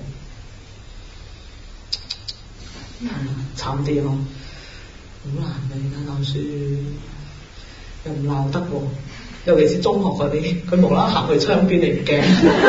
嗯，慘啲咯，好難嘅，而家教書又唔鬧得喎，尤其是中學嗰啲，佢無啦啦行去窗邊，你唔驚？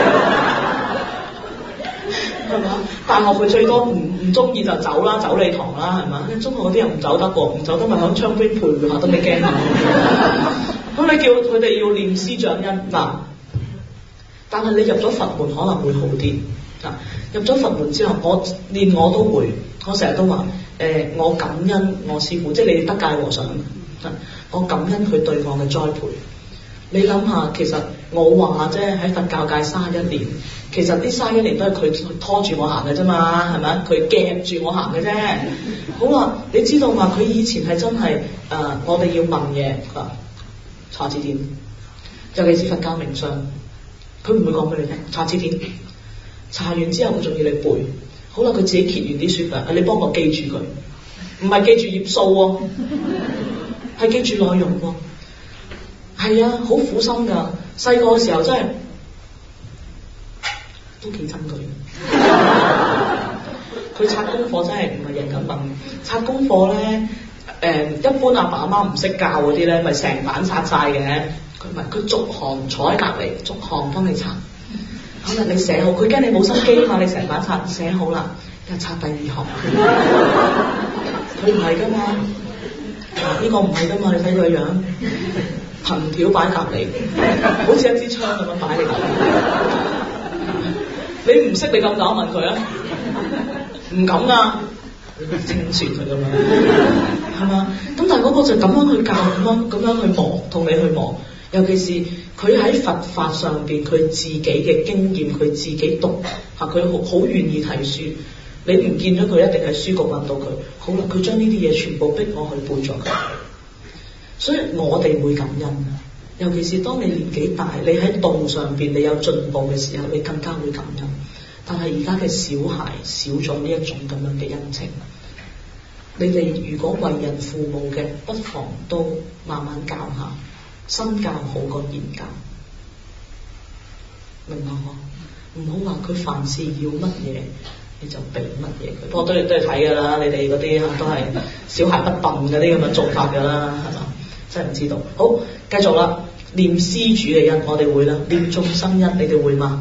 係嘛？大學佢最多唔唔中意就走啦，走你堂啦，係嘛？中學嗰啲人唔走得喎，唔走得咪喺窗邊陪陪下，等你驚下。咁你叫佢哋要念師長恩嗱，但係你入咗佛門可能會好啲嗱。入咗佛門之後，我連我都會，我成日都話誒、呃，我感恩我師父，即係你德界和尚，我感恩佢對我嘅栽培。你諗下，其實我話啫，喺佛教界三十一年，其實呢三十一年都係佢拖住我行嘅啫嘛，係咪？佢夾住我行嘅啫。好啦，你知道嘛？佢以前係真係誒、呃，我哋要問嘢啊，查字典，尤其是佛教名相，佢唔會講俾你聽，查字典，查完之後佢仲要你背。好啦，佢自己揭完啲書啊，你幫我記住佢，唔係記住頁數喎，係記住內容喎。係啊，好苦心噶。細個嘅時候真係都幾憎佢。佢刷功課真係唔係認緊笨。刷功課咧，誒、呃，一般阿爸阿媽唔識教嗰啲咧，咪成版刷晒嘅。佢唔係，佢逐行坐喺隔籬，逐行幫你刷。可能你寫好，佢驚你冇心機啊嘛，你成版刷寫好啦，又刷第二行。佢唔係噶嘛，呢、這個唔係噶嘛，你睇佢個樣。藤條擺隔離，好似一支槍咁樣擺你隔離。你唔識你咁膽問佢啊？唔敢啊！清算佢咁樣，係嘛？咁但係嗰個就咁樣去教，咁樣咁樣去磨，同你去磨。尤其是佢喺佛法上邊，佢自己嘅經驗，佢自己讀嚇，佢好好願意睇書。你唔見咗佢，一定喺書局揾到佢。好啦，佢將呢啲嘢全部逼我去背咗佢。所以我哋會感恩，尤其是當你年紀大，你喺道上邊你有進步嘅時候，你更加會感恩。但係而家嘅小孩少咗呢一種咁樣嘅恩情。你哋如果為人父母嘅，不妨都慢慢教下，身教好過言教，明白嗬？唔好話佢凡事要乜嘢你就俾乜嘢佢。不過都都係睇㗎啦，你哋嗰啲都係小孩不笨嗰啲咁嘅做法㗎啦，係嘛？真係唔知道。好，繼續啦。念施主嘅恩，我哋會啦。念眾生恩，你哋會嗎？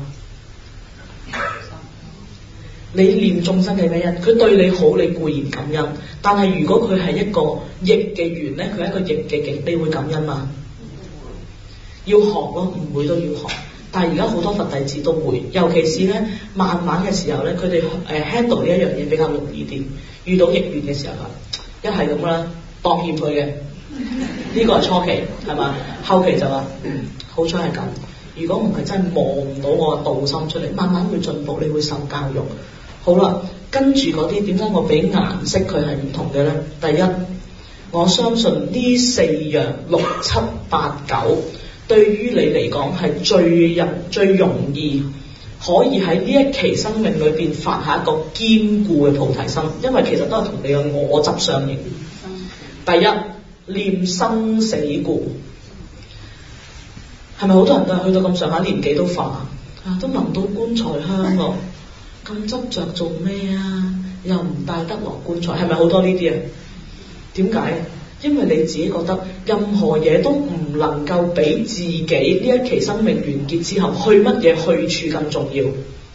你念眾生嘅咩恩？佢對你好，你固然感恩。但係如果佢係一個逆嘅緣咧，佢係一個逆嘅境，你會感恩嘛？要學咯，唔會都要學。但係而家好多佛弟子都會，尤其是咧慢慢嘅時候咧，佢哋誒 handle 呢一樣嘢比較容易啲。遇到逆緣嘅時候啊，一係咁啦，當欠佢嘅。呢個係初期係嘛？後期就話嗯，好彩係咁。如果唔係真係磨唔到我嘅道心出嚟，慢慢會進步，你會受教育。好啦，跟住嗰啲點解我俾顏色佢係唔同嘅咧？第一，我相信呢四樣六七八九對於你嚟講係最人最容易可以喺呢一期生命裏邊發下一個堅固嘅菩提心，因為其實都係同你嘅我執相應。第一，念生死故，係咪好多人都係去到咁上下年紀都煩啊？都聞到棺材香喎，咁執着做咩啊？又唔帶得落棺材，係咪好多呢啲啊？點解？因為你自己覺得任何嘢都唔能夠比自己呢一期生命完結之後去乜嘢去處更重要，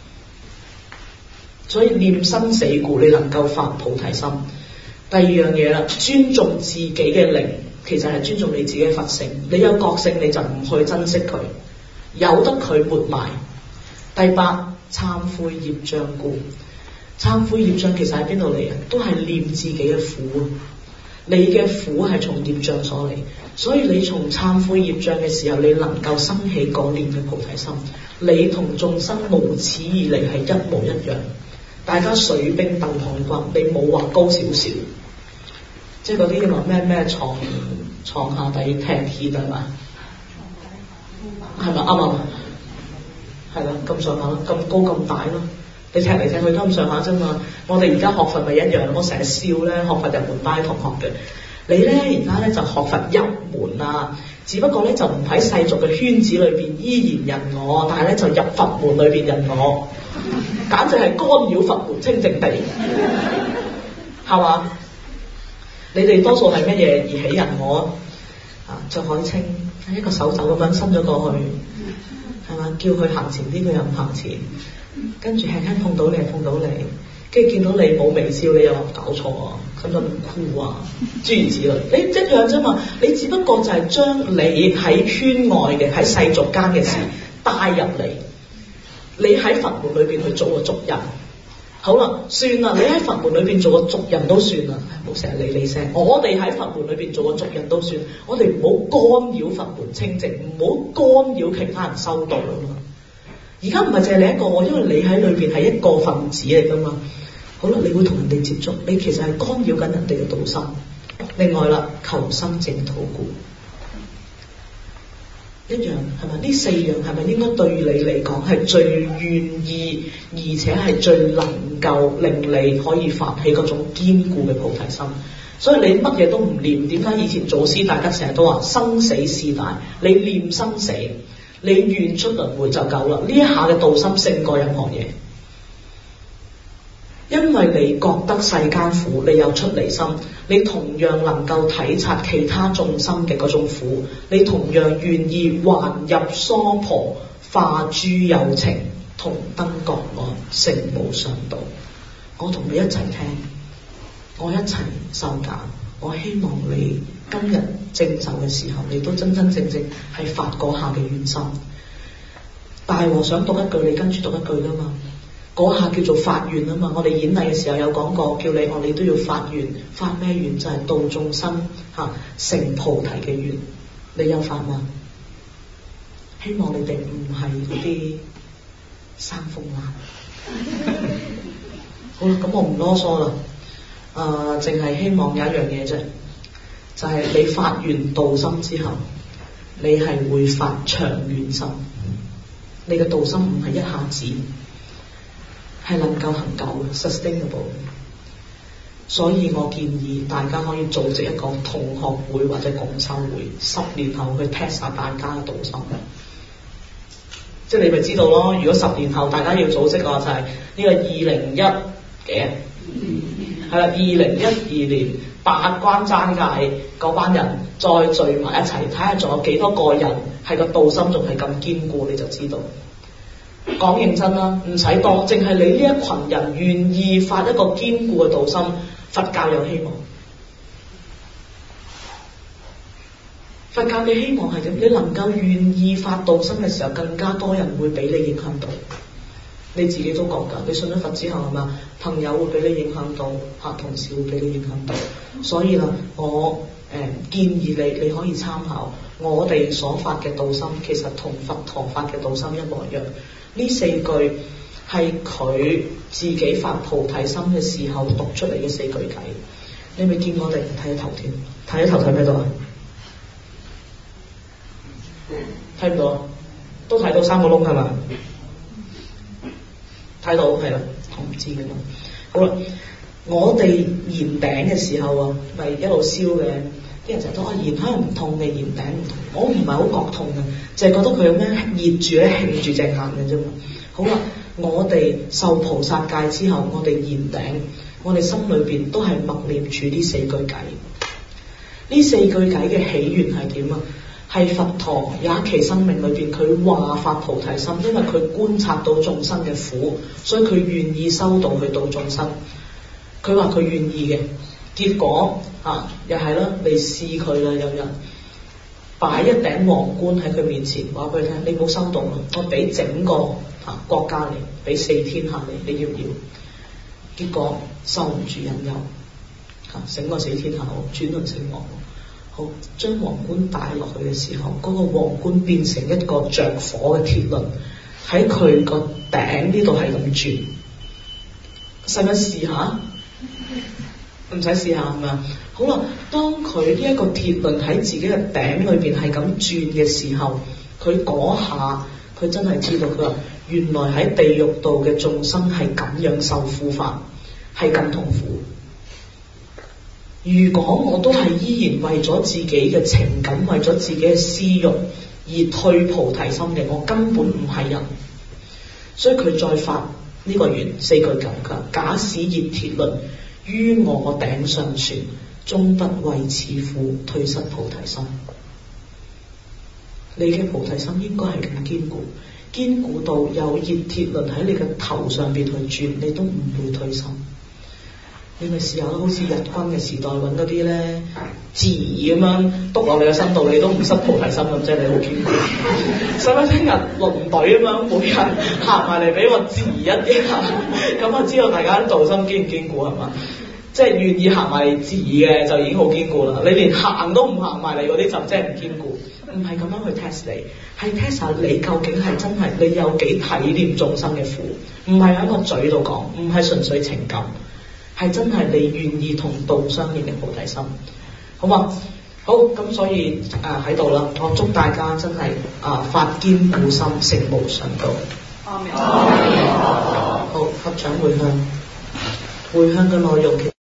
所以念生死故你能夠發菩提心。第二樣嘢啦，尊重自己嘅靈，其實係尊重你自己嘅佛性。你有覺性你就唔去珍惜佢，由得佢活埋。第八，懺悔業障故。懺悔業障其實喺邊度嚟啊？都係念自己嘅苦。你嘅苦係從業障所嚟，所以你從懺悔業障嘅時候，你能夠生起嗰念嘅菩提心。你同眾生無始以嚟係一模一樣，大家水冰鬥寒骨，你冇話高少少。即係嗰啲話咩咩床床下底踢鐵係嘛？係咪啱啊？ 係啦，咁上下咯，咁高咁大咯。你踢嚟踢去都咁上下啫嘛。我哋而家學佛咪一樣，我成日笑咧，學佛入門班同學嘅。你咧而家咧就學佛入門啊，只不過咧就唔喺世俗嘅圈子裏邊依然人我，但係咧就入佛門裏邊人我，簡直係干擾佛門清淨地，係嘛？你哋多數係乜嘢而起人我啊？着海青一個手肘咁樣伸咗過去，係嘛？叫佢行前啲，佢又唔行前，跟住輕輕碰到你，碰到你，跟住見到你冇微笑，你又話搞錯啊，咁就唔酷啊，諸如此類。你一樣啫嘛，你只不過就係將你喺圈外嘅喺世俗間嘅事帶入嚟，你喺佛門裏邊去做個俗人。好啦，算啦，你喺佛門裏邊做個俗人都算啦，冇成日理你聲。我哋喺佛門裏邊做個俗人都算，我哋唔好干擾佛門清淨，唔好干擾其他人修道啊嘛。而家唔係淨係你一個，因為你喺裏邊係一個分子嚟噶嘛。好啦，你會同人哋接觸，你其實係干擾緊人哋嘅道心。另外啦，求生淨土故。一樣係咪？呢四樣係咪應該對你嚟講係最願意，而且係最能夠令你可以發起嗰種堅固嘅菩提心？所以你乜嘢都唔念，點解以前祖師大德成日都話生死事大？你念生死，你願出輪迴就夠啦。呢一下嘅道心勝過任何嘢，因為你覺得世間苦，你有出離心，你同樣能夠體察其他眾生嘅嗰種苦，你同樣願意還入娑婆，化諸有情，同登覺岸，成無上道。我同你一齊聽，我一齊受教。我希望你今日正受嘅時候，你都真真正正係發嗰下嘅願心。大和尚讀一句，你跟住讀一句啦嘛。嗰下叫做發願啊嘛，我哋演藝嘅時候有講過，叫你我你都要發願，發咩願？就係、是、度眾生嚇成菩提嘅願。你有發嗎？希望你哋唔係嗰啲生風癩。好啦，咁我唔囉嗦啦，誒，淨係希望有一樣嘢啫，就係、是、你發完道心之後，你係會發長遠心，你嘅道心唔係一下子。係能夠恒久 sustainable， 所以我建議大家可以組織一個同學會或者共修會，十年後去 test 下大家嘅道心。即係你咪知道咯。如果十年後大家要組織嘅話，就係呢個二零一幾啊？係啦，二零一二年八關齋戒嗰班人再聚埋一齊，睇下仲有幾多個人係個道心仲係咁堅固，你就知道。講認真啦，唔使多，淨係你呢一群人願意發一個堅固嘅道心，佛教有希望。佛教嘅希望係點？你能夠願意發道心嘅時候，更加多人會俾你影響到。你自己都覺㗎，你信咗佛之後係嘛？朋友會俾你影響到，嚇同事會俾你影響到。所以啦，我誒、呃、建議你，你可以參考我哋所發嘅道心，其實同佛陀發嘅道心一模一樣。呢四句係佢自己發菩提心嘅時候讀出嚟嘅四句偈。你咪見我哋睇咗頭添，睇咗頭睇唔睇到啊？睇唔到，都睇到三個窿係嘛？睇到係啦，我唔知嘅嘛。好啦，我哋燃頂嘅時候啊，咪一路燒嘅，啲人成日都話燃香唔痛嘅，燃頂唔痛。我唔係好覺痛嘅，就係覺得佢有咩熱住咧，興住隻眼嘅啫嘛。好啦，我哋受菩薩戒之後，我哋燃頂，我哋心裏邊都係默念住呢四句偈。呢四句偈嘅起源係點啊？係佛陀有一期生命裏邊，佢話發菩提心，因為佢觀察到眾生嘅苦，所以佢願意修道去度眾生。佢話佢願意嘅，結果啊，又係啦，你試佢啦，有人擺一頂皇冠喺佢面前，話俾佢聽：你冇修道啦，我俾整個啊國家你，俾四天下你，你要唔要？結果受唔住引誘，啊，整個四天下好，轉輪成王。好，將皇冠戴落去嘅時候，嗰、那個皇冠變成一個着火嘅鐵輪，喺佢個頂呢度係咁轉。使唔使試下？唔使試下係咪啊？好啦，當佢呢一個鐵輪喺自己嘅頂裏邊係咁轉嘅時候，佢嗰下佢真係知道，佢話原來喺地獄度嘅眾生係咁樣受苦法，係咁痛苦。如果我都係依然為咗自己嘅情感，為咗自己嘅私欲而退菩提心嘅，我根本唔係人。所以佢再發呢個願四句偈，佢話假使熱鐵輪於我頂上旋，終不為此苦退失菩提心。你嘅菩提心應該係咁堅固，堅固到有熱鐵輪喺你嘅頭上邊去轉，你都唔會退心。你咪試下好似日軍嘅時代揾嗰啲咧字咁樣篤落你嘅身度，你都唔失菩提心咁，即係你好堅固。使唔使聽日輪隊咁樣，每日行埋嚟俾我字一啲啊？咁我知道大家道心堅唔堅固係嘛？即係願意行埋嚟字嘅就已經好堅固啦。你連行都唔行埋嚟嗰啲就真係唔堅固。唔係咁樣去 test 你，係 test 下你究竟係真係你有幾體驗眾生嘅苦，唔係喺個嘴度講，唔係純粹情感。係真係你願意同道相應嘅菩提心，好嘛？好，咁所以誒喺度啦，我祝大家真係啊、呃、發堅固心，成無上道。阿彌陀佛。好，合掌回向，回向嘅內容。